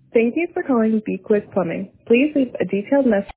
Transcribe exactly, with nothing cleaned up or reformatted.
Thank you for calling Bequist Plumbing. Please leave a detailed message.